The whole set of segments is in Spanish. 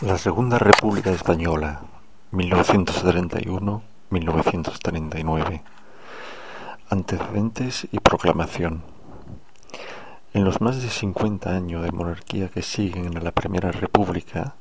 La Segunda República Española, 1931-1939. Antecedentes y proclamación. En los más de 50 años de monarquía que siguen a la Primera República,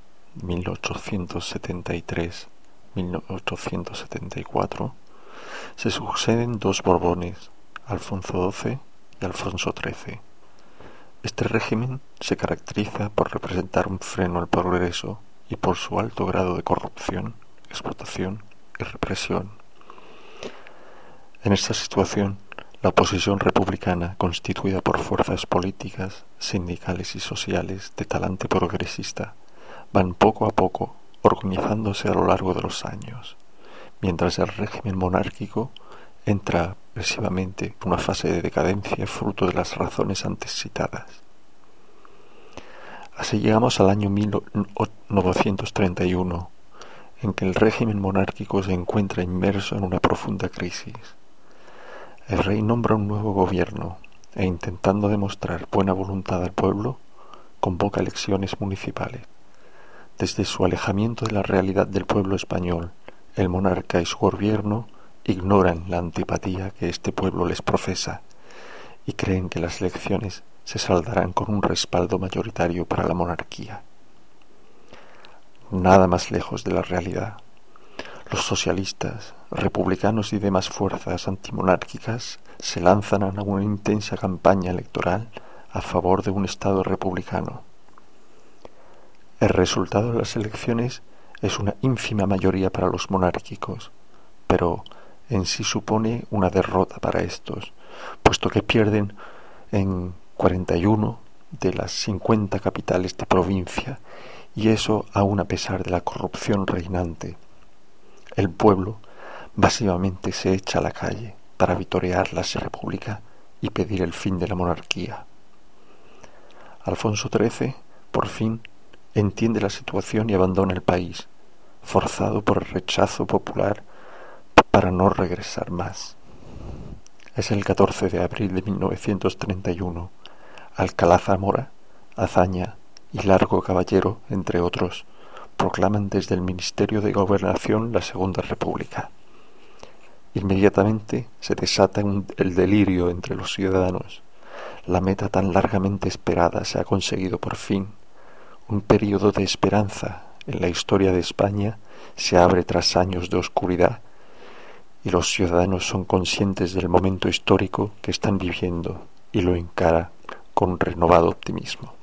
1873-1874, se suceden dos Borbones, Alfonso XII y Alfonso XIII. Este régimen se caracteriza por representar un freno al progreso y por su alto grado de corrupción, explotación y represión. En esta situación, la oposición republicana, constituida por fuerzas políticas, sindicales y sociales de talante progresista, van poco a poco organizándose a lo largo de los años, mientras el régimen monárquico entra progresivamente en una fase de decadencia fruto de las razones antes citadas. Así llegamos al año 1931, en que el régimen monárquico se encuentra inmerso en una profunda crisis. El rey nombra un nuevo gobierno e, intentando demostrar buena voluntad al pueblo, convoca elecciones municipales. Desde su alejamiento de la realidad del pueblo español, el monarca y su gobierno ignoran la antipatía que este pueblo les profesa y creen que las elecciones se saldarán con un respaldo mayoritario para la monarquía. Nada más lejos de la realidad. Los socialistas, republicanos y demás fuerzas antimonárquicas se lanzan a una intensa campaña electoral a favor de un Estado republicano. El resultado de las elecciones es una ínfima mayoría para los monárquicos, pero en sí supone una derrota para estos, puesto que pierden en 41 de las 50 capitales de provincia, y eso aún a pesar de la corrupción reinante. El pueblo básicamente se echa a la calle para vitorear la república y pedir el fin de la monarquía. Alfonso XIII, por fin, entiende la situación y abandona el país, forzado por el rechazo popular para no regresar más. Es el 14 de abril de 1931. Alcalá Zamora, Azaña y Largo Caballero, entre otros, proclaman desde el Ministerio de Gobernación la Segunda República. Inmediatamente se desata el delirio entre los ciudadanos. La meta tan largamente esperada se ha conseguido por fin. Un período de esperanza en la historia de España se abre tras años de oscuridad, y los ciudadanos son conscientes del momento histórico que están viviendo y lo encara con un renovado optimismo.